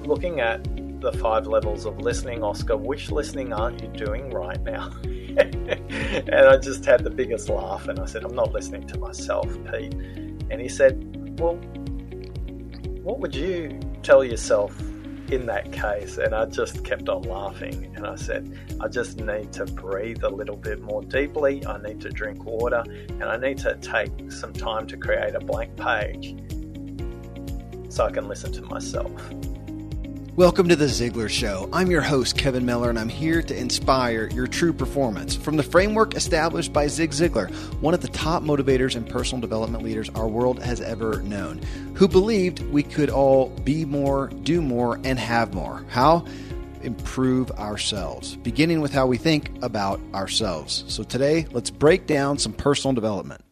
looking at the 5 levels of listening, Oscar, which listening aren't you doing right now? And I just had the biggest laugh, and I said, I'm not listening to myself, Pete. And he said, well, what would you tell yourself in that case? And I just kept on laughing, and I said, I just need to breathe a little bit more deeply, I need to drink water, and I need to take some time to create a blank page so I can listen to myself. Welcome to The Ziglar Show. I'm your host, Kevin Miller, and I'm here to inspire your true performance. From the framework established by Zig Ziglar, one of the top motivators and personal development leaders our world has ever known, who believed we could all be more, do more, and have more. How? Improve ourselves, beginning with how we think about ourselves. So today, let's break down some personal development.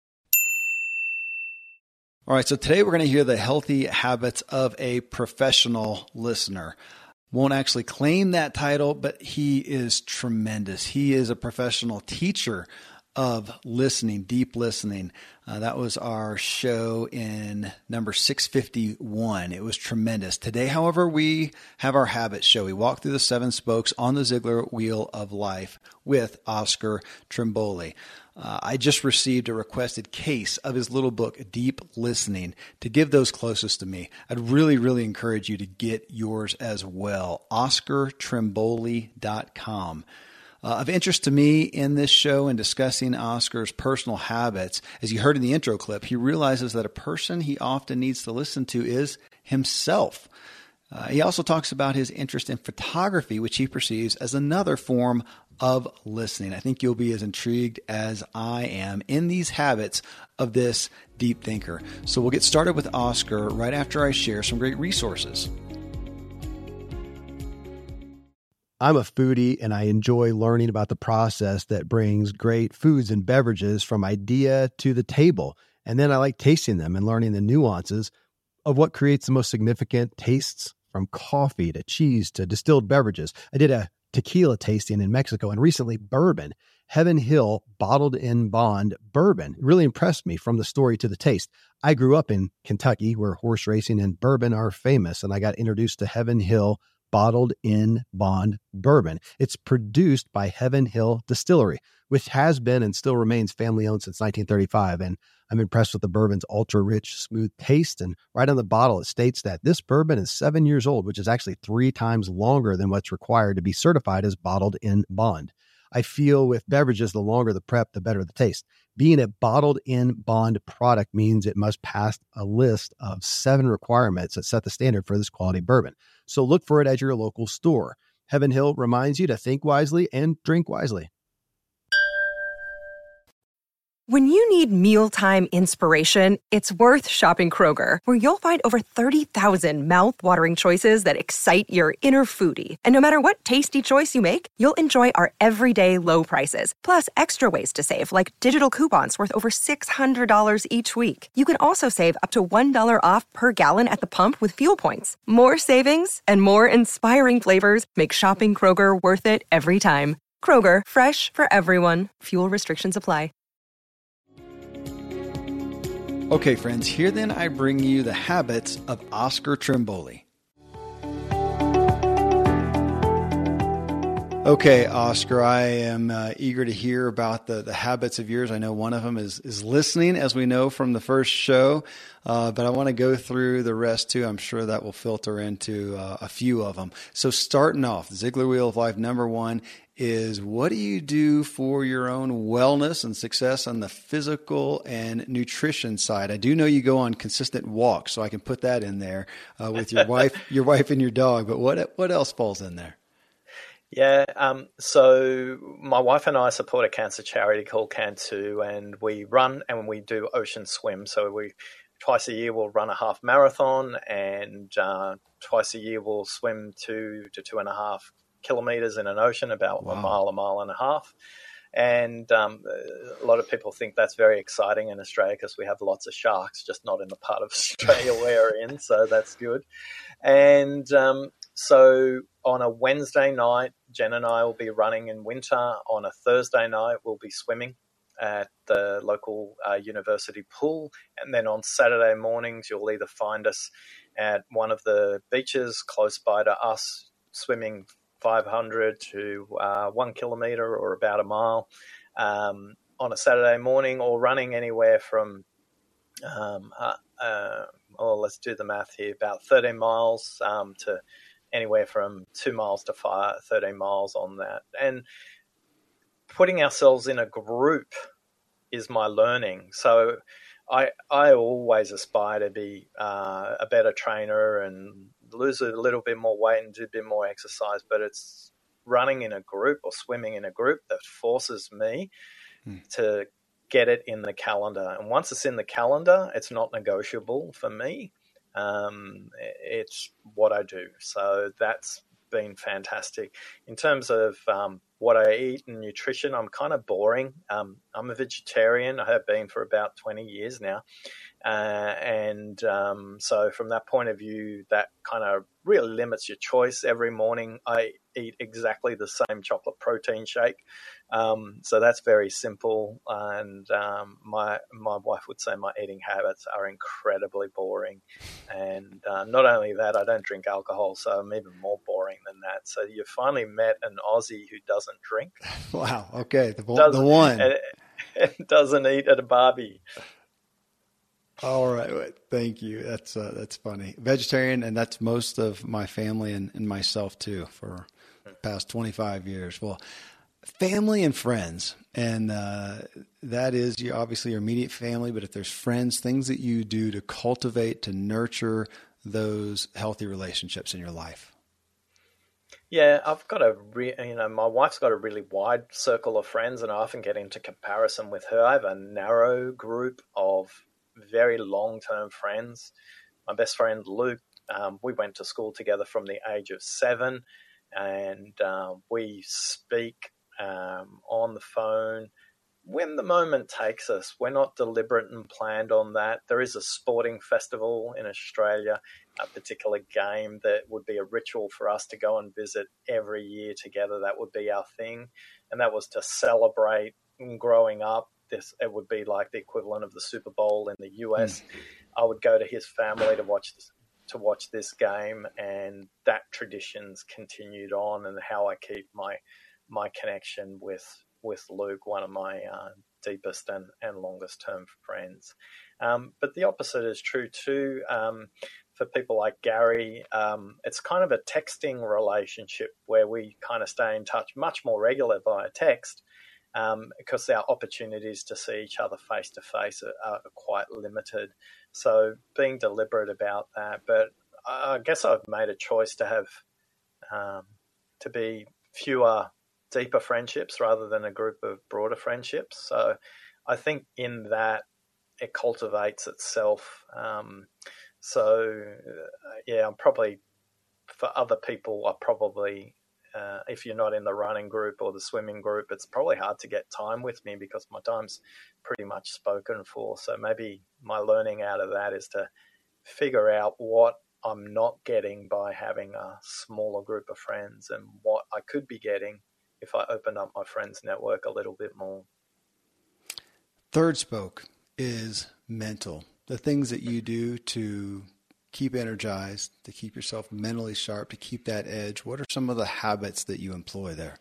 All right, so today we're going to hear the healthy habits of a professional listener. Won't actually claim that title, but he is tremendous. He is a professional teacher of listening, deep listening. That was our show in number 651. It was tremendous. Today, however, we have our habits show. We walk through the 7 spokes on the Ziglar Wheel of Life with Oscar Trimboli. I just received a requested case of his little book, Deep Listening, to give those closest to me. I'd really encourage you to get yours as well. OscarTrimboli.com. Of interest to me in this show and discussing Oscar's personal habits, as you heard in the intro clip, he realizes that a person he often needs to listen to is himself. He also talks about his interest in photography, which he perceives as another form of listening. I think you'll be as intrigued as I am in these habits of this deep thinker. So we'll get started with Oscar right after I share some great resources. I'm a foodie and I enjoy learning about the process that brings great foods and beverages from idea to the table. And then I like tasting them and learning the nuances of what creates the most significant tastes, from coffee to cheese to distilled beverages. I did a tequila tasting in Mexico, and recently bourbon. Heaven Hill Bottled in Bond bourbon really impressed me from the story to the taste. I grew up in Kentucky where horse racing and bourbon are famous, and I got introduced to Heaven Hill Bottled in Bond bourbon. It's produced by Heaven Hill Distillery, which has been and still remains family owned since 1935. And I'm impressed with the bourbon's ultra rich, smooth taste. And right on the bottle, it states that this bourbon is 7 years old, which is actually 3 times longer than what's required to be certified as bottled in bond. I feel with beverages, the longer the prep, the better the taste. Being a bottled in bond product means it must pass a list of 7 requirements that set the standard for this quality bourbon. So look for it at your local store. Heaven Hill reminds you to think wisely and drink wisely. When you need mealtime inspiration, it's worth shopping Kroger, where you'll find over 30,000 mouth-watering choices that excite your inner foodie. And no matter what tasty choice you make, you'll enjoy our everyday low prices, plus extra ways to save, like digital coupons worth over $600 each week. You can also save up to $1 off per gallon at the pump with fuel points. More savings and more inspiring flavors make shopping Kroger worth it every time. Kroger, fresh for everyone. Fuel restrictions apply. Okay, friends, here then I bring you the habits of Oscar Trimboli. Okay, Oscar, I am eager to hear about the habits of yours. I know one of them is listening, as we know from the first show, but I want to go through the rest too. I'm sure that will filter into a few of them. So starting off, the Ziglar Wheel of Life, number 1 is, what do you do for your own wellness and success on the physical and nutrition side? I do know you go on consistent walks, so I can put that in there with your wife and your dog, but what else falls in there? Yeah, so my wife and I support a cancer charity called Can2, and we run and we do ocean swim. So twice a year we'll run a half marathon, and twice a year we'll swim 2 to 2.5 kilometers in an ocean, about a mile and a half. And a lot of people think that's very exciting in Australia because we have lots of sharks, just not in the part of Australia we're in, so that's good. And so on a Wednesday night, Jen and I will be running in winter. On a Thursday night, we'll be swimming at the local university pool. And then on Saturday mornings, you'll either find us at one of the beaches close by to us, swimming 500 to 1 kilometre or about a mile on a Saturday morning, or running anywhere from, let's do the math here, about 13 miles to anywhere from 2 miles to 13 miles on that. And putting ourselves in a group is my learning. So I always aspire to be a better trainer and lose a little bit more weight and do a bit more exercise, but it's running in a group or swimming in a group that forces me to get it in the calendar. And once it's in the calendar, it's not negotiable for me. It's what I do. So that's been fantastic. In terms of what I eat and nutrition, I'm kind of boring. I'm a vegetarian. I have been for about 20 years now. So from that point of view, that kind of really limits your choice. Every morning I eat exactly the same chocolate protein shake. So that's very simple. And my wife would say my eating habits are incredibly boring. And not only that, I don't drink alcohol, so I'm even more boring than that. So you finally met an Aussie who doesn't drink. Wow. Okay. The one. And doesn't eat at a barbie. All right. Thank you. That's funny. Vegetarian, and that's most of my family and myself too for the past 25 years. Well, family and friends, and that is obviously your immediate family, but if there's friends, things that you do to cultivate, to nurture those healthy relationships in your life. Yeah, I've got my wife's got a really wide circle of friends, and I often get into comparison with her. I have a narrow group of very long-term friends. My best friend, Luke, we went to school together from the age of 7, and we speak on the phone when the moment takes us. We're not deliberate and planned on that. There is a sporting festival in Australia, a particular game that would be a ritual for us to go and visit every year together. That would be our thing. And that was to celebrate growing up. It would be like the equivalent of the Super Bowl in the US. I would go to his family to watch this game, and that tradition's continued on, and how I keep my connection with Luke, one of my deepest and longest term friends. But the opposite is true too. For people like Gary, it's kind of a texting relationship where we kind of stay in touch much more regular via text, because our opportunities to see each other face to face are quite limited. So being deliberate about that. But I guess I've made a choice to have to be fewer deeper friendships rather than a group of broader friendships. So I think in that it cultivates itself. I'm probably, for other people, if you're not in the running group or the swimming group, it's probably hard to get time with me because my time's pretty much spoken for. So maybe my learning out of that is to figure out what I'm not getting by having a smaller group of friends, and what I could be getting if I opened up my friends network a little bit more. Third spoke is mental. The things that you do to keep energized, to keep yourself mentally sharp, to keep that edge. What are some of the habits that you employ there?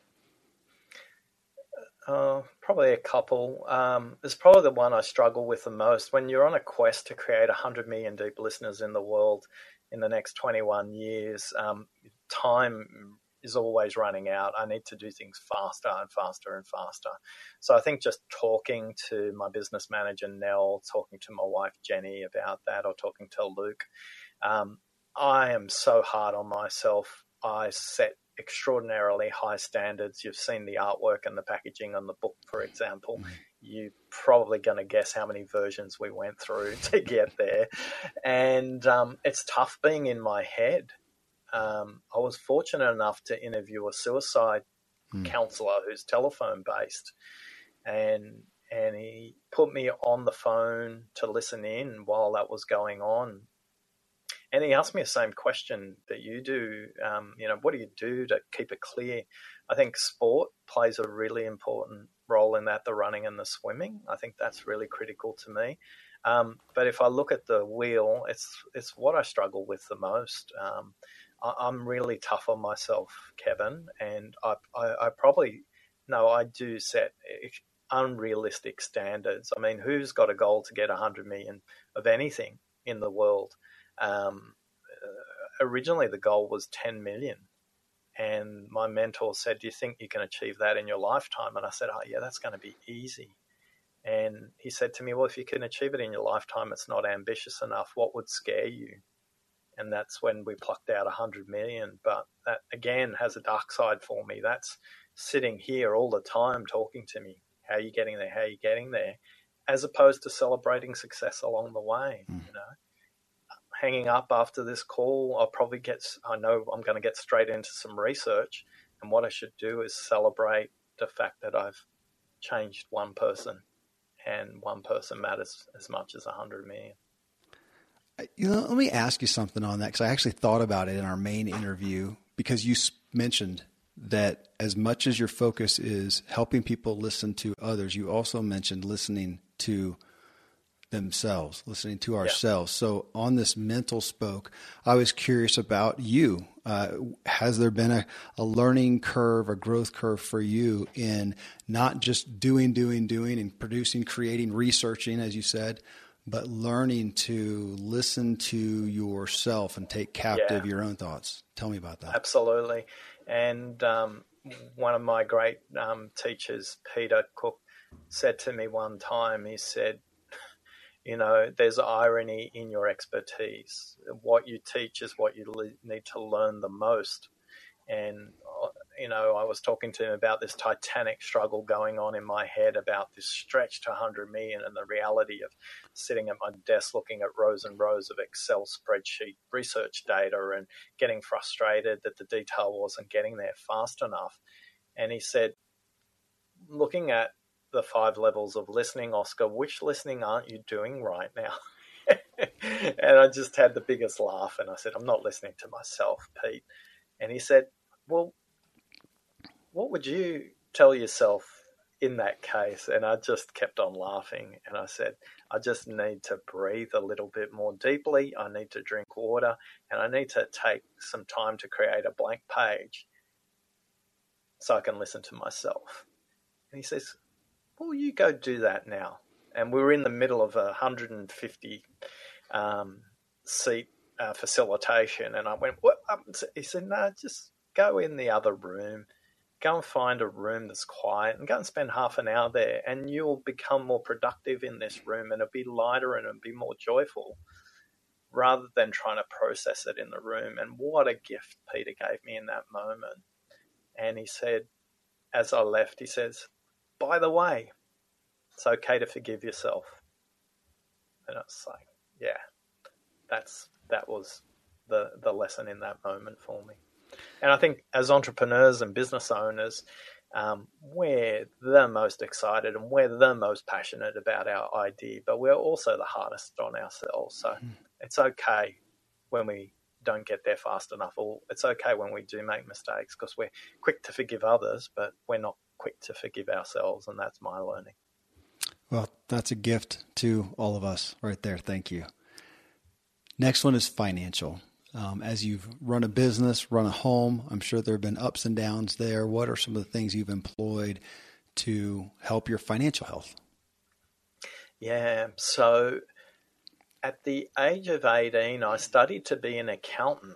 Probably a couple. It's probably the one I struggle with the most. When you're on a quest to create 100 million deep listeners in the world in the next 21 years, time is always running out. I need to do things faster and faster and faster. So I think just talking to my business manager, Nell, talking to my wife, Jenny, about that, or talking to Luke, I am so hard on myself. I set extraordinarily high standards. You've seen the artwork and the packaging on the book, for example. You're probably going to guess how many versions we went through to get there. And it's tough being in my head. I was fortunate enough to interview a suicide counselor who's telephone based, and he put me on the phone to listen in while that was going on. And he asked me the same question that you do. What do you do to keep it clear? I think sport plays a really important role in that, the running and the swimming. I think that's really critical to me. But if I look at the wheel, it's what I struggle with the most. I'm really tough on myself, Kevin, and I probably no, I do set unrealistic standards. I mean, who's got a goal to get 100 million of anything in the world? Originally, the goal was 10 million. And my mentor said, "Do you think you can achieve that in your lifetime?" And I said, "Oh, yeah, that's going to be easy." And he said to me, "Well, if you can achieve it in your lifetime, it's not ambitious enough. What would scare you?" And that's when we plucked out 100 million. But that, again, has a dark side for me. That's sitting here all the time talking to me. How are you getting there? How are you getting there? As opposed to celebrating success along the way, you know. Hanging up after this call, I know I'm going to get straight into some research. And what I should do is celebrate the fact that I've changed one person, and one person matters as much as 100 million. You know, let me ask you something on that, because I actually thought about it in our main interview, because you mentioned that as much as your focus is helping people listen to others, you also mentioned listening to themselves, listening to ourselves. Yeah. So on this mental spoke, I was curious about you. Has there been a learning curve, a growth curve for you in not just doing and producing, creating, researching, as you said, but learning to listen to yourself and take captive your own thoughts? Tell me about that. Absolutely. And one of my great teachers, Peter Cook, said to me one time, he said, you know, there's irony in your expertise. What you teach is what you need to learn the most. And, you know, I was talking to him about this titanic struggle going on in my head about this stretch to 100 million, and the reality of sitting at my desk looking at rows and rows of Excel spreadsheet research data and getting frustrated that the detail wasn't getting there fast enough. And he said, looking at the 5 levels of listening, Oscar, which listening aren't you doing right now? And I just had the biggest laugh, and I said, I'm not listening to myself, Pete. And he said, well, what would you tell yourself in that case? And I just kept on laughing, and I said, I just need to breathe a little bit more deeply. I need to drink water, and I need to take some time to create a blank page so I can listen to myself. And he says, well, you go do that now. And we were in the middle of a 150 seat facilitation. And I went, what? He said, no, just go in the other room, go and find a room that's quiet and go and spend half an hour there. And you'll become more productive in this room, and it'll be lighter and it'll be more joyful, rather than trying to process it in the room. And what a gift Peter gave me in that moment. And he said, as I left, he says, by the way, it's okay to forgive yourself. And I was like, yeah, that was the lesson in that moment for me. And I think as entrepreneurs and business owners, we're the most excited and we're the most passionate about our idea, but we're also the hardest on ourselves. So it's okay when we don't get there fast enough, or it's okay when we do make mistakes, because we're quick to forgive others, but we're not quick to forgive ourselves. And that's my learning. Well, that's a gift to all of us right there. Thank you. Next one is financial. As you've run a business, run a home, I'm sure there have been ups and downs there. What are some of the things you've employed to help your financial health? Yeah, so at the age of 18, I studied to be an accountant.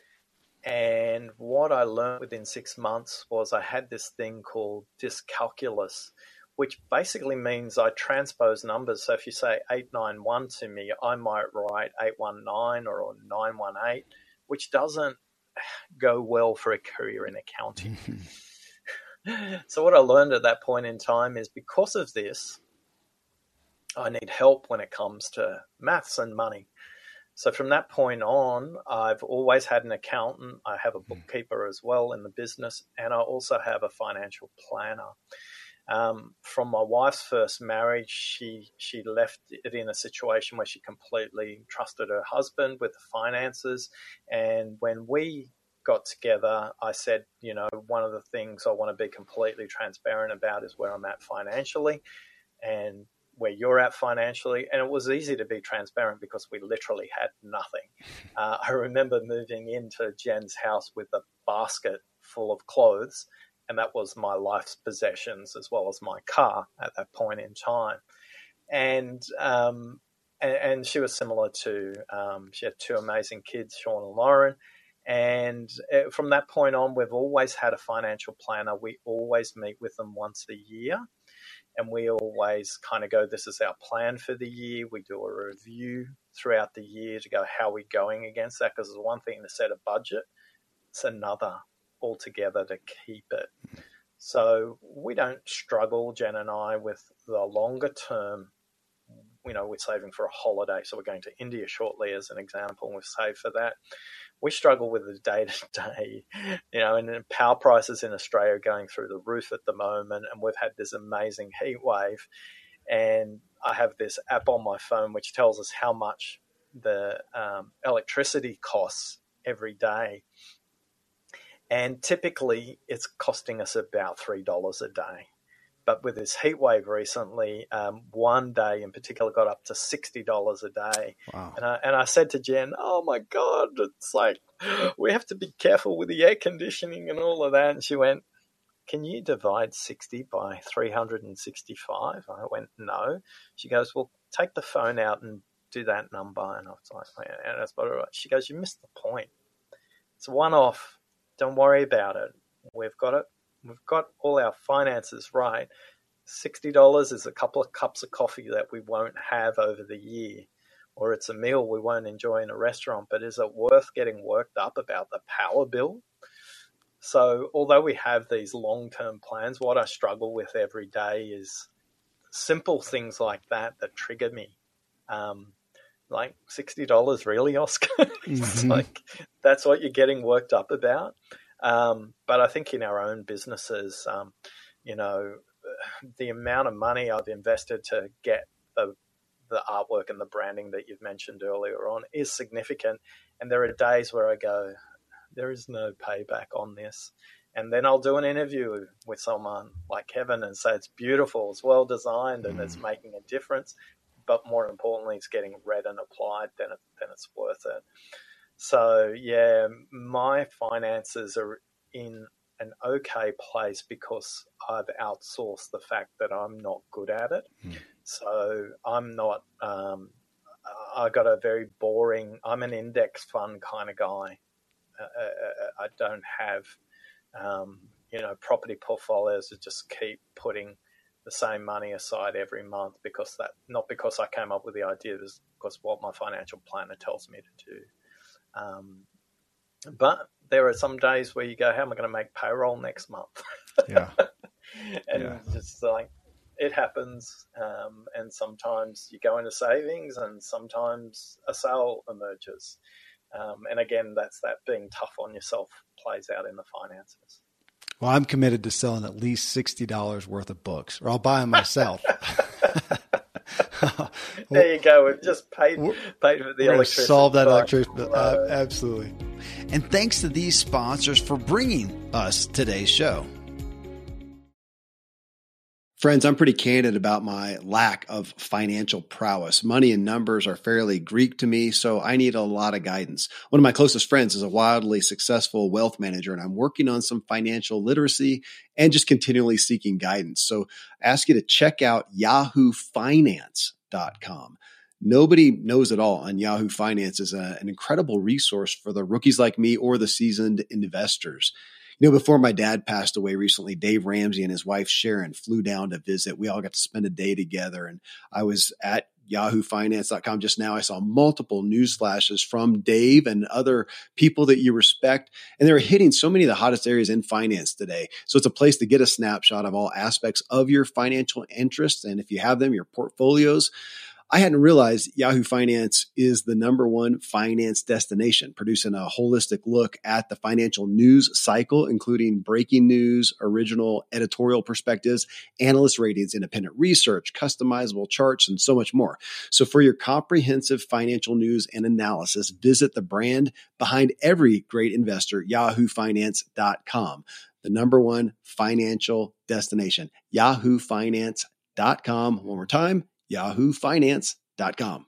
And what I learned within 6 months was I had this thing called dyscalculus, which basically means I transpose numbers. So if you say 891 to me, I might write 819 or 918, which doesn't go well for a career in accounting. So what I learned at that point in time is, because of this, I need help when it comes to maths and money. So from that point on, I've always had an accountant. I have a bookkeeper as well in the business, and I also have a financial planner. From my wife's first marriage, she left it in a situation where she completely trusted her husband with the finances. And when we got together, I said, you know, one of the things I want to be completely transparent about is where I'm at financially. And where you're at financially. And it was easy to be transparent because we literally had nothing. I remember moving into Jen's house with a basket full of clothes, and that was my life's possessions as well as my car at that point in time. And she was similar to, she had two amazing kids, Sean and Lauren. And from that point on, we've always had a financial planner. We always meet with them once a year. And we always kind of go, this is our plan for the year. We do a review throughout the year to go, how are we going against that? Because it's one thing to set a budget. It's another altogether to keep it. So we don't struggle, Jen and I, with the longer term. You know, we're saving for a holiday. So we're going to India shortly as an example, and we've saved for that. We struggle with the day-to-day, you know, and power prices in Australia are going through the roof at the moment, and we've had this amazing heat wave. And I have this app on my phone which tells us how much the electricity costs every day. And typically it's costing us about $3 a day. But with this heat wave recently, one day in particular got up to $60 a day. Wow. And I said to Jen, oh, my God, it's like we have to be careful with the air conditioning and all of that. And she went, can you divide 60 by 365? I went, no. She goes, well, take the phone out and do that number. And I was like, and that's about right. She goes, you missed the point. It's one off. Don't worry about it. We've got it. We've got all our finances right. $60 is a couple of cups of coffee that we won't have over the year, or it's a meal we won't enjoy in a restaurant. But is it worth getting worked up about the power bill? So although we have these long-term plans, what I struggle with every day is simple things like that trigger me. Like $60, really, Oscar? It's like, that's what you're getting worked up about. But I think in our own businesses, you know, the amount of money I've invested to get the artwork and the branding that you've mentioned earlier on is significant. And there are days where I go, there is no payback on this. And then I'll do an interview with someone like Kevin and say, it's beautiful, it's well designed, and it's making a difference. But more importantly, it's getting read and applied, then it's worth it. So, yeah, my finances are in an okay place because I've outsourced the fact that I'm not good at it. So I'm not, I got a very boring, I'm an index fund kind of guy. I don't have, you know, property portfolios that just keep putting the same money aside every month not because I came up with the idea, it was because what my financial planner tells me to do. But there are some days where you go, how am I going to make payroll next month? Yeah. And just like, it happens. And sometimes you go into savings and sometimes a sale emerges. And again, that's that being tough on yourself plays out in the finances. Well, I'm committed to selling at least $60 worth of books, or I'll buy them myself. There you go. We've just paid for the electricity. Solve that electricity bill. Absolutely. And thanks to these sponsors for bringing us today's show. Friends, I'm pretty candid about my lack of financial prowess. Money and numbers are fairly Greek to me, so I need a lot of guidance. One of my closest friends is a wildly successful wealth manager, and I'm working on some financial literacy and just continually seeking guidance. So I ask you to check out yahoofinance.com. Nobody knows it all, and Yahoo Finance is an incredible resource for the rookies like me or the seasoned investors. You know, before my dad passed away recently, Dave Ramsey and his wife Sharon flew down to visit. We all got to spend a day together, and I was at yahoofinance.com just now. I saw multiple news flashes from Dave and other people that you respect, and they were hitting so many of the hottest areas in finance today. So it's a place to get a snapshot of all aspects of your financial interests, and if you have them, your portfolios. I hadn't realized Yahoo Finance is the #1 finance destination, producing a holistic look at the financial news cycle, including breaking news, original editorial perspectives, analyst ratings, independent research, customizable charts, and so much more. So for your comprehensive financial news and analysis, visit the brand behind every great investor, yahoofinance.com, the #1 financial destination, yahoofinance.com. One more time, yahoofinance.com.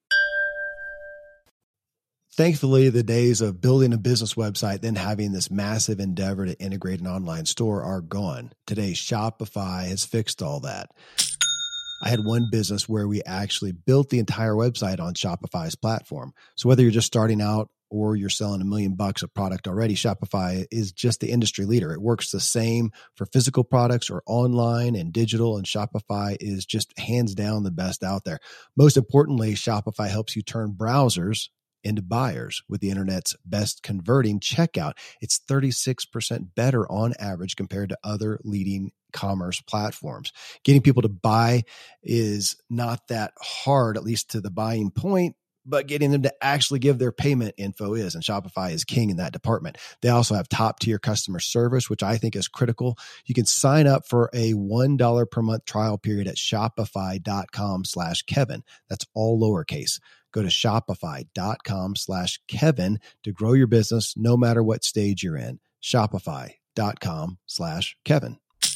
Thankfully, the days of building a business website, then having this massive endeavor to integrate an online store are gone. Today, Shopify has fixed all that. I had one business where we actually built the entire website on Shopify's platform. So whether you're just starting out or you're selling $1 million of product already, Shopify is just the industry leader. It works the same for physical products or online and digital, and Shopify is just hands down the best out there. Most importantly, Shopify helps you turn browsers into buyers with the internet's best converting checkout. It's 36% better on average compared to other leading commerce platforms. Getting people to buy is not that hard, at least to the buying point, but getting them to actually give their payment info is, and Shopify is king in that department. They also have top tier customer service, which I think is critical. You can sign up for a $1 per month trial period at shopify.com/Kevin. That's all lowercase. Go to shopify.com/Kevin to grow your business no matter what stage you're in. Shopify.com/Kevin.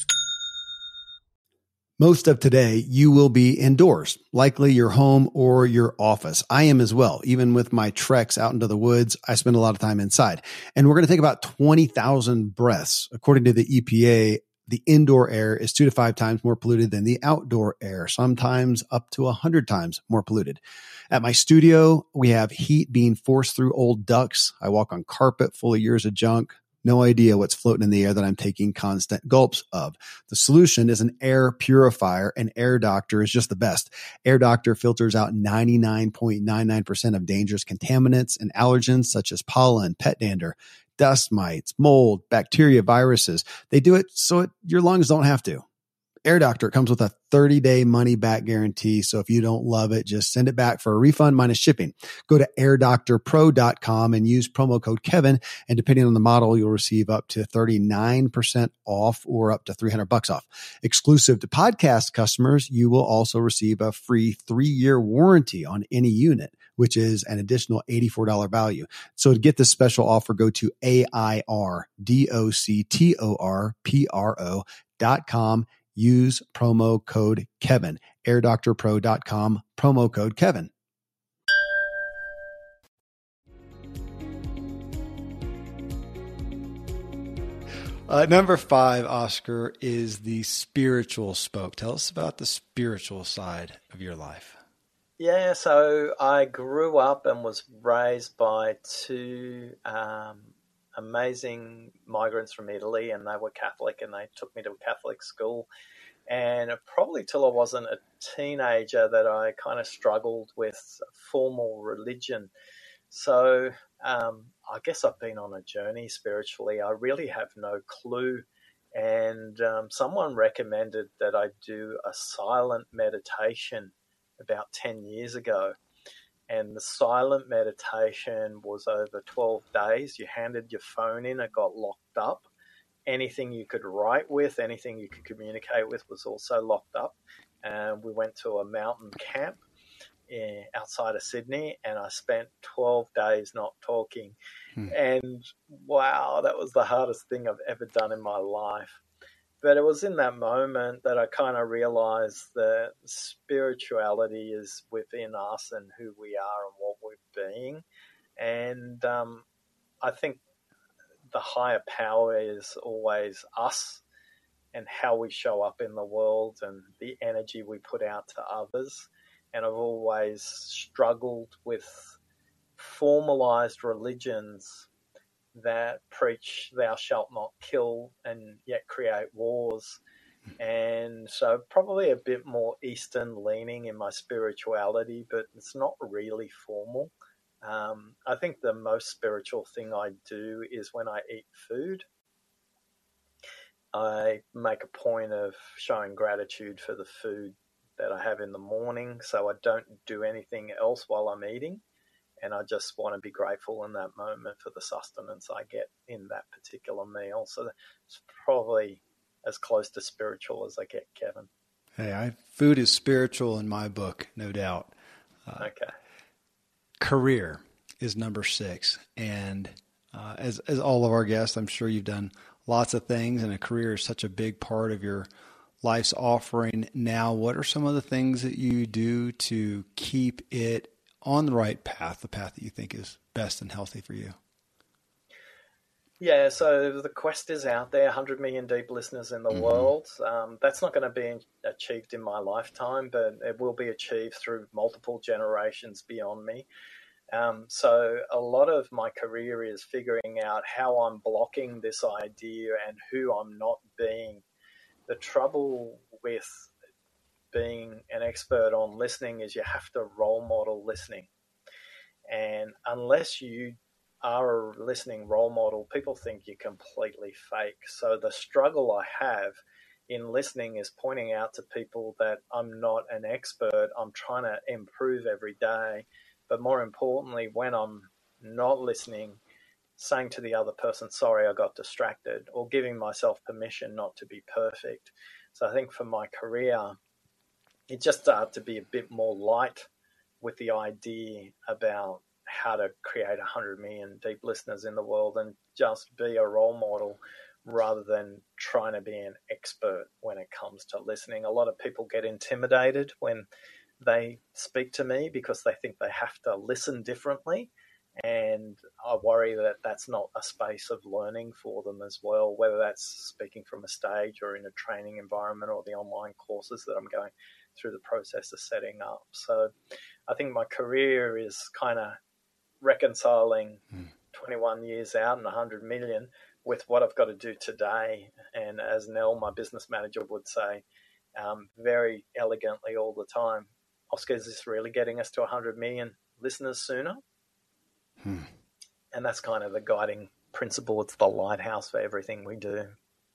Most of today, you will be indoors, likely your home or your office. I am as well. Even with my treks out into the woods, I spend a lot of time inside. And we're going to take about 20,000 breaths. According to the EPA, the indoor air is 2 to 5 times more polluted than the outdoor air, sometimes up to 100 times more polluted. At my studio, we have heat being forced through old ducts. I walk on carpet full of years of junk. No idea what's floating in the air that I'm taking constant gulps of. The solution is an air purifier, and Air Doctor is just the best. Air Doctor filters out 99.99% of dangerous contaminants and allergens such as pollen, pet dander, dust mites, mold, bacteria, viruses. They do it so your lungs don't have to. Air Doctor comes with a 30-day money-back guarantee, so if you don't love it, just send it back for a refund minus shipping. Go to airdoctorpro.com and use promo code Kevin, and depending on the model, you'll receive up to 39% off or up to $300 off. Exclusive to podcast customers, you will also receive a free 3-year warranty on any unit, which is an additional $84 value. So to get this special offer, go to airdoctorpro.com. Use promo code Kevin. airdoctorpro.com, promo code Kevin. Number 5, Oscar, is the spiritual spoke. Tell us about the spiritual side of your life. Yeah, so I grew up and was raised by 2 amazing migrants from Italy, and they were Catholic, and they took me to a Catholic school. And probably till I wasn't a teenager that I kind of struggled with formal religion. So I guess I've been on a journey spiritually. I really have no clue. And someone recommended that I do a silent meditation about 10 years ago. And the silent meditation was over 12 days. You handed your phone in, it got locked up. Anything you could write with, anything you could communicate with was also locked up. And we went to a mountain camp outside of Sydney, and I spent 12 days not talking. And wow, that was the hardest thing I've ever done in my life. But it was in that moment that I kind of realized that spirituality is within us and who we are and what we're being. And I think the higher power is always us and how we show up in the world and the energy we put out to others. And I've always struggled with formalized religions that preach thou shalt not kill and yet create wars. And so probably a bit more Eastern leaning in my spirituality, but it's not really formal. I think the most spiritual thing I do is when I eat food. I make a point of showing gratitude for the food that I have in the morning, so I don't do anything else while I'm eating. And I just want to be grateful in that moment for the sustenance I get in that particular meal. So it's probably as close to spiritual as I get, Kevin. Hey, food is spiritual in my book, no doubt. Okay. Career is number 6. And as all of our guests, I'm sure you've done lots of things, and a career is such a big part of your life's offering now, what are some of the things that you do to keep it on the right path, the path that you think is best and healthy for you? Yeah, so the quest is out there, 100 million deep listeners in the world. That's not going to be achieved in my lifetime, but it will be achieved through multiple generations beyond me. So a lot of my career is figuring out how I'm blocking this idea and who I'm not being. The trouble with being an expert on listening is you have to role model listening. And unless you are a listening role model, people think you're completely fake. So the struggle I have in listening is pointing out to people that I'm not an expert. I'm trying to improve every day. But more importantly, when I'm not listening, saying to the other person, sorry, I got distracted, or giving myself permission not to be perfect. So I think for my career, it just started to be a bit more light with the idea about how to create 100 million deep listeners in the world and just be a role model rather than trying to be an expert when it comes to listening. A lot of people get intimidated when they speak to me because they think they have to listen differently. And I worry that that's not a space of learning for them as well, whether that's speaking from a stage or in a training environment or the online courses that I'm going through the process of setting up. So I think my career is kind of reconciling 21 years out and 100 million with what I've got to do today. And as Nell, my business manager, would say very elegantly all the time, Oscar, is this really getting us to 100 million listeners sooner? And that's kind of the guiding principle. It's the lighthouse for everything we do.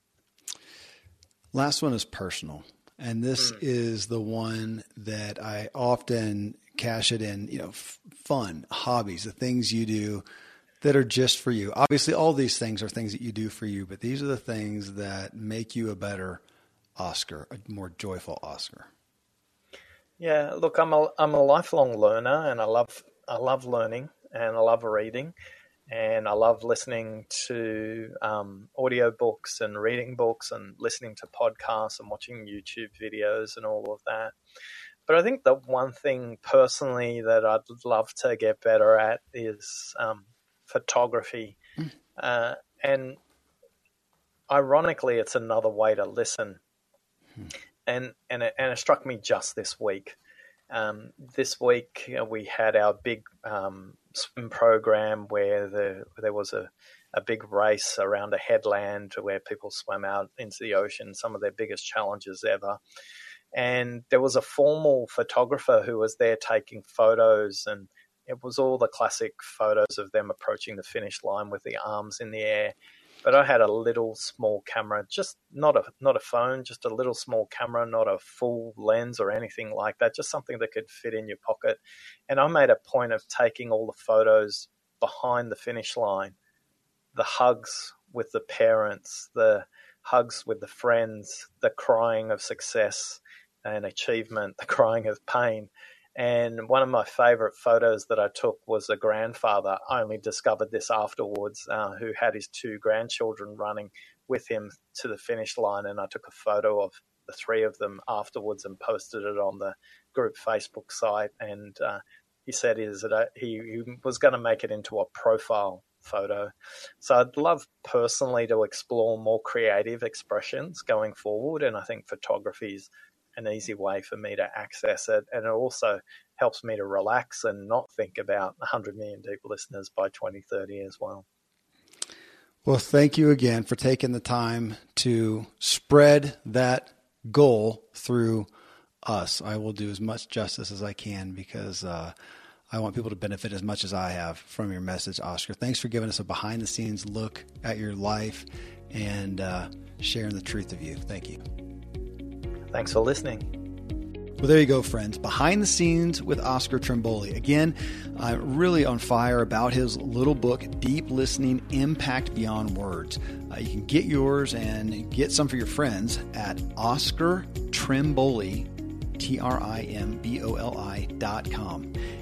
Last one is personal. And this is the one that I often cash it in, fun, hobbies, the things you do that are just for you. Obviously, all these things are things that you do for you, but these are the things that make you a better Oscar, a more joyful Oscar. Yeah, look, I'm a lifelong learner, and I love learning, and I love reading, and I love listening to audio books and reading books and listening to podcasts and watching YouTube videos and all of that. But I think the one thing personally that I'd love to get better at is photography. And ironically, it's another way to listen. And it struck me just this week. This week we had our big swim program where there was a big race around a headland where people swam out into the ocean, some of their biggest challenges ever. And there was a formal photographer who was there taking photos, and it was all the classic photos of them approaching the finish line with the arms in the air. But I had a little small camera, just not a phone, just a little small camera, not a full lens or anything like that, just something that could fit in your pocket. And I made a point of taking all the photos behind the finish line, the hugs with the parents, the hugs with the friends, the crying of success and achievement, the crying of pain. And one of my favorite photos that I took was a grandfather. I only discovered this afterwards, who had his two grandchildren running with him to the finish line. And I took a photo of the three of them afterwards and posted it on the group Facebook site. And he said he was going to make it into a profile photo. So I'd love personally to explore more creative expressions going forward. And I think photography is an easy way for me to access it. And it also helps me to relax and not think about 100 million deep listeners by 2030 as well. Well, thank you again for taking the time to spread that goal through us. I will do as much justice as I can because I want people to benefit as much as I have from your message, Oscar. Thanks for giving us a behind the scenes look at your life and sharing the truth of you. Thank you. Thanks for listening. Well, there you go, friends. Behind the scenes with Oscar Trimboli. Again, I'm really on fire about his little book, Deep Listening, Impact Beyond Words. You can get yours and get some for your friends at OscarTrimboli.com, Trimboli.com.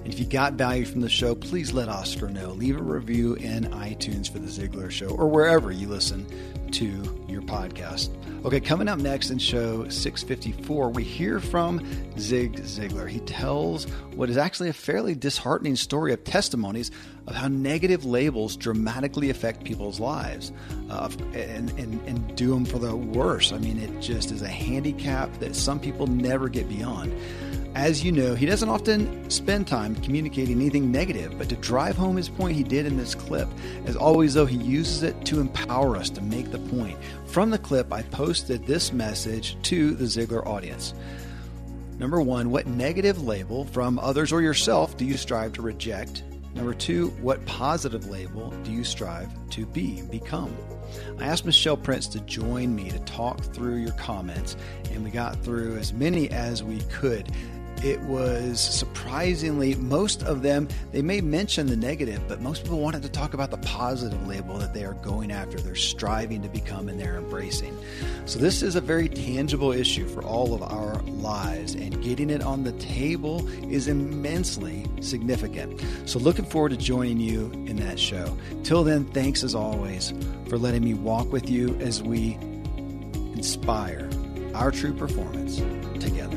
And if you got value from the show, please let Oscar know. Leave a review in iTunes for The Ziglar Show or wherever you listen to your podcast. Okay, coming up next in show 654, we hear from Zig Ziglar. He tells what is actually a fairly disheartening story of testimonies of how negative labels dramatically affect people's lives and do them for the worse. I mean, it just is a handicap that some people never get beyond. As you know, he doesn't often spend time communicating anything negative, but to drive home his point he did in this clip, as always though, he uses it to empower us to make the point. From the clip, I posted this message to the Ziglar audience. Number 1, what negative label from others or yourself do you strive to reject? Number 2, what positive label do you strive to become? I asked Michelle Prince to join me to talk through your comments, and we got through as many as we could. It was surprisingly, most of them, they may mention the negative, but most people wanted to talk about the positive label that they are going after, they're striving to become, and they're embracing. So this is a very tangible issue for all of our lives, and getting it on the table is immensely significant. So looking forward to joining you in that show. Till then, thanks as always for letting me walk with you as we inspire our true performance together.